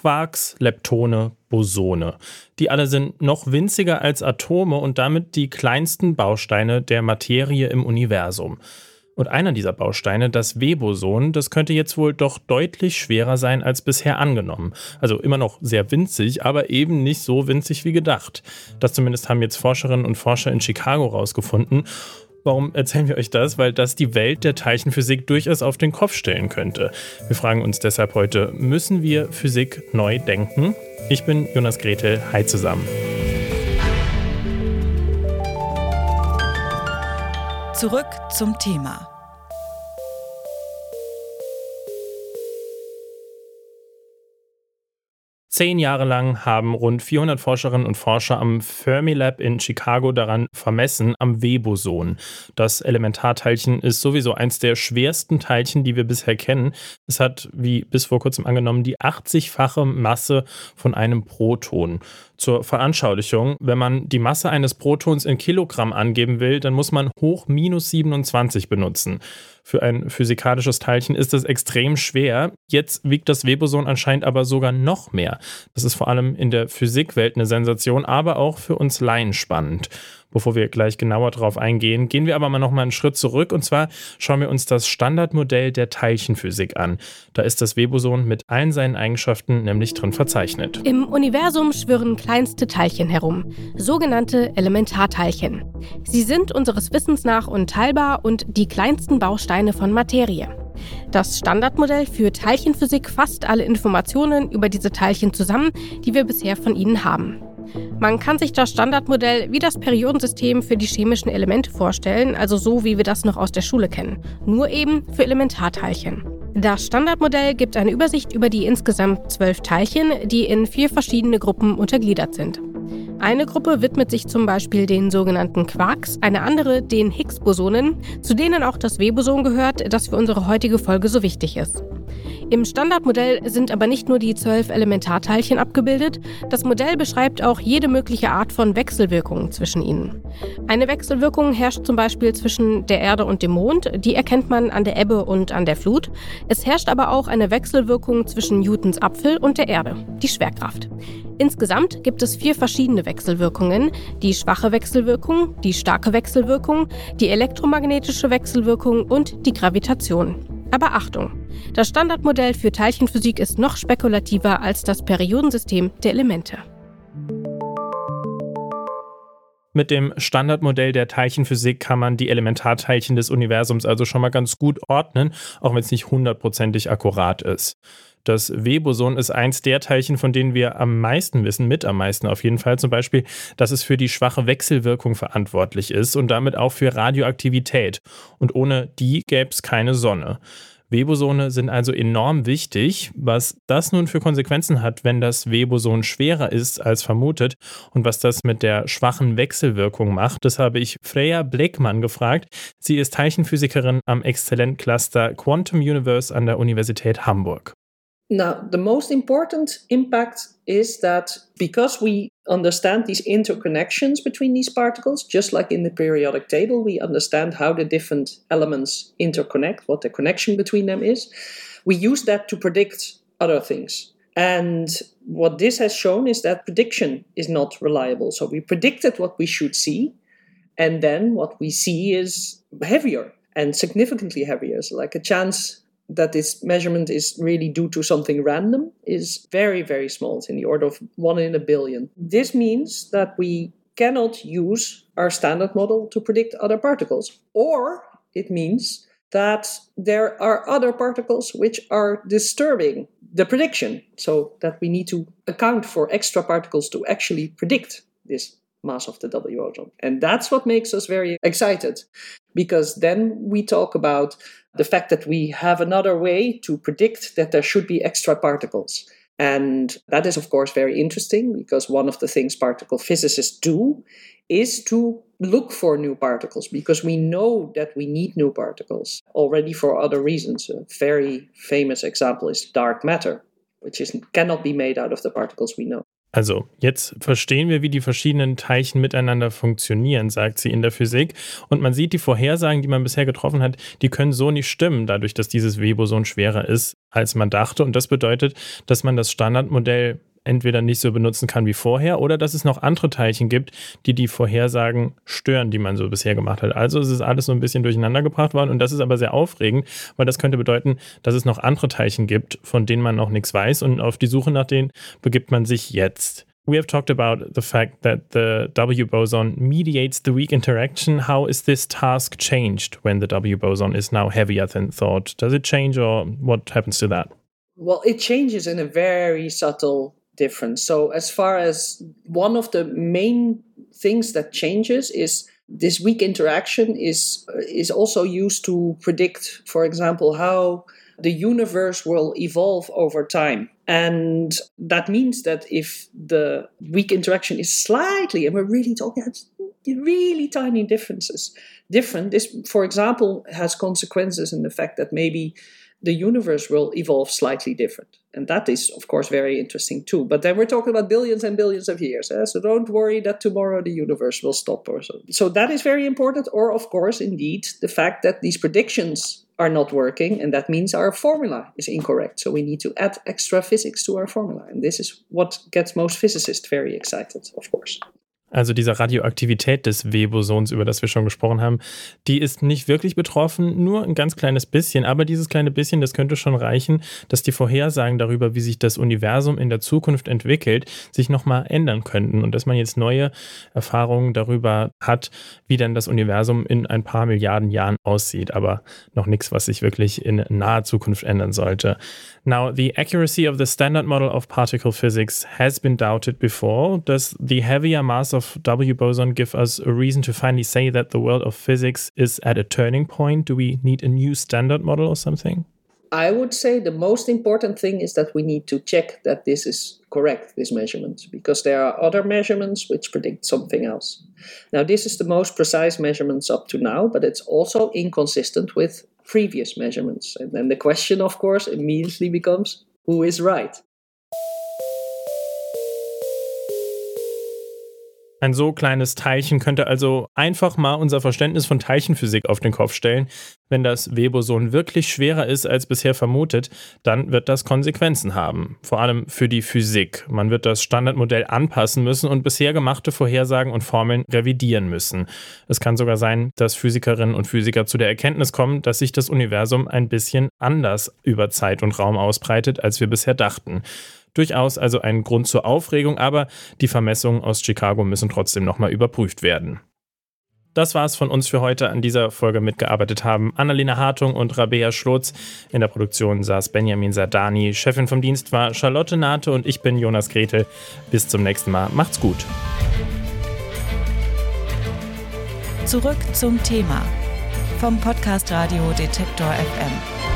Quarks, Leptone, Bosone. Die alle sind noch winziger als Atome und damit die kleinsten Bausteine der Materie im Universum. Und einer dieser Bausteine, das W-Boson, das könnte jetzt wohl doch deutlich schwerer sein als bisher angenommen. Also immer noch sehr winzig, aber eben nicht so winzig wie gedacht. Das zumindest haben jetzt Forscherinnen und Forscher in Chicago rausgefunden. Warum erzählen wir euch das? Weil das die Welt der Teilchenphysik durchaus auf den Kopf stellen könnte. Wir fragen uns deshalb heute, müssen wir Physik neu denken? Ich bin Jonas Gretel, hi zusammen. Zurück zum Thema. Zehn Jahre lang haben rund 400 Forscherinnen und Forscher am Fermilab in Chicago daran vermessen, am W-Boson. Das Elementarteilchen ist sowieso eins der schwersten Teilchen, die wir bisher kennen. Es hat, wie bis vor kurzem angenommen, die 80-fache Masse von einem Proton. Zur Veranschaulichung, wenn man die Masse eines Protons in Kilogramm angeben will, dann muss man hoch minus 27 benutzen. Für ein physikalisches Teilchen ist das extrem schwer. Jetzt wiegt das W-Boson anscheinend aber sogar noch mehr. Das ist vor allem in der Physikwelt eine Sensation, aber auch für uns Laien spannend. Bevor wir gleich genauer drauf eingehen, gehen wir aber noch mal einen Schritt zurück. Und zwar schauen wir uns das Standardmodell der Teilchenphysik an. Da ist das W-Boson mit allen seinen Eigenschaften nämlich drin verzeichnet. Im Universum schwirren kleinste Teilchen herum, sogenannte Elementarteilchen. Sie sind unseres Wissens nach unteilbar und die kleinsten Bausteine von Materie. Das Standardmodell für Teilchenphysik fasst alle Informationen über diese Teilchen zusammen, die wir bisher von ihnen haben. Man kann sich das Standardmodell wie das Periodensystem für die chemischen Elemente vorstellen, also so, wie wir das noch aus der Schule kennen, nur eben für Elementarteilchen. Das Standardmodell gibt eine Übersicht über die insgesamt 12 Teilchen, die in 4 verschiedene Gruppen untergliedert sind. Eine Gruppe widmet sich zum Beispiel den sogenannten Quarks, eine andere den Higgs-Bosonen, zu denen auch das W-Boson gehört, das für unsere heutige Folge so wichtig ist. Im Standardmodell sind aber nicht nur die 12 Elementarteilchen abgebildet, das Modell beschreibt auch jede mögliche Art von Wechselwirkungen zwischen ihnen. Eine Wechselwirkung herrscht zum Beispiel zwischen der Erde und dem Mond, die erkennt man an der Ebbe und an der Flut. Es herrscht aber auch eine Wechselwirkung zwischen Newtons Apfel und der Erde, die Schwerkraft. Insgesamt gibt es 4 verschiedene Wechselwirkungen: die schwache Wechselwirkung, die starke Wechselwirkung, die elektromagnetische Wechselwirkung und die Gravitation. Aber Achtung! Das Standardmodell für Teilchenphysik ist noch spekulativer als das Periodensystem der Elemente. Mit dem Standardmodell der Teilchenphysik kann man die Elementarteilchen des Universums also schon mal ganz gut ordnen, auch wenn es nicht hundertprozentig akkurat ist. Das W-Boson ist eins der Teilchen, von denen wir am meisten wissen, mit am meisten auf jeden Fall. Zum Beispiel, dass es für die schwache Wechselwirkung verantwortlich ist und damit auch für Radioaktivität. Und ohne die gäbe es keine Sonne. W-Bosone sind also enorm wichtig. Was das nun für Konsequenzen hat, wenn das W-Boson schwerer ist als vermutet und was das mit der schwachen Wechselwirkung macht, das habe ich Freya Bleckmann gefragt. Sie ist Teilchenphysikerin am Exzellent-Cluster Quantum Universe an der Universität Hamburg. Now, the most important impact is that because we understand these interconnections between these particles, just like in the periodic table, we understand how the different elements interconnect, what the connection between them is. We use that to predict other things. And what this has shown is that prediction is not reliable. So we predicted what we should see, and then what we see is heavier and significantly heavier. So like a chance that this measurement is really due to something random is very, very small. It's in the order of 1 in a billion. This means that we cannot use our standard model to predict other particles. Or it means that there are other particles which are disturbing the prediction, so that we need to account for extra particles to actually predict this mass of the W-boson. And that's what makes us very excited, because then we talk about the fact that we have another way to predict that there should be extra particles. And that is, of course, very interesting, because one of the things particle physicists do is to look for new particles, because we know that we need new particles already for other reasons. A very famous example is dark matter, which cannot be made out of the particles we know. Also, jetzt verstehen wir, wie die verschiedenen Teilchen miteinander funktionieren, sagt sie in der Physik. Und man sieht, die Vorhersagen, die man bisher getroffen hat, die können so nicht stimmen, dadurch, dass dieses Weboson schwerer ist, als man dachte. Und das bedeutet, dass man das Standardmodell entweder nicht so benutzen kann wie vorher oder dass es noch andere Teilchen gibt, die die Vorhersagen stören, die man so bisher gemacht hat. Also es ist alles so ein bisschen durcheinander gebracht worden und das ist aber sehr aufregend, weil das könnte bedeuten, dass es noch andere Teilchen gibt, von denen man noch nichts weiß und auf die Suche nach denen begibt man sich jetzt. We have talked about the fact that the W boson mediates the weak interaction. How is this task changed when the W boson is now heavier than thought? Does it change or what happens to that? Well, it changes in a very subtle difference. So as far as one of the main things that changes is this weak interaction is also used to predict, for example, how the universe will evolve over time. And that means that if the weak interaction is slightly, and we're really talking really tiny differences, this, for example, has consequences in the fact that maybe the universe will evolve slightly different. And that is, of course, very interesting too. But then we're talking about billions and billions of years. So don't worry that tomorrow the universe will stop or so. So that is very important. Or, of course, indeed, the fact that these predictions are not working. And that means our formula is incorrect. So we need to add extra physics to our formula. And this is what gets most physicists very excited, of course. Also diese Radioaktivität des W-Bosons, über das wir schon gesprochen haben, die ist nicht wirklich betroffen, nur ein ganz kleines bisschen. Aber dieses kleine bisschen, das könnte schon reichen, dass die Vorhersagen darüber, wie sich das Universum in der Zukunft entwickelt, sich nochmal ändern könnten. Und dass man jetzt neue Erfahrungen darüber hat, wie dann das Universum in ein paar Milliarden Jahren aussieht. Aber noch nichts, was sich wirklich in naher Zukunft ändern sollte. Now, the accuracy of the standard model of particle physics has been doubted before. Does the heavier mass of W boson give us a reason to finally say that the world of physics is at a turning point? Do we need a new standard model or something? I would say the most important thing is that we need to check that this is correct, this measurement, because there are other measurements which predict something else. Now, this is the most precise measurements up to now, but it's also inconsistent with previous measurements. And then the question, of course, immediately becomes, who is right? Ein so kleines Teilchen könnte also einfach mal unser Verständnis von Teilchenphysik auf den Kopf stellen. Wenn das W-Boson wirklich schwerer ist als bisher vermutet, dann wird das Konsequenzen haben. Vor allem für die Physik. Man wird das Standardmodell anpassen müssen und bisher gemachte Vorhersagen und Formeln revidieren müssen. Es kann sogar sein, dass Physikerinnen und Physiker zu der Erkenntnis kommen, dass sich das Universum ein bisschen anders über Zeit und Raum ausbreitet, als wir bisher dachten. Durchaus also ein Grund zur Aufregung, aber die Vermessungen aus Chicago müssen trotzdem nochmal überprüft werden. Das war's von uns für heute. An dieser Folge mitgearbeitet haben Annalena Hartung und Rabea Schlotz. In der Produktion saß Benjamin Sardani. Chefin vom Dienst war Charlotte Nate und ich bin Jonas Gretel. Bis zum nächsten Mal. Macht's gut. Zurück zum Thema vom Podcast Radio Detektor FM.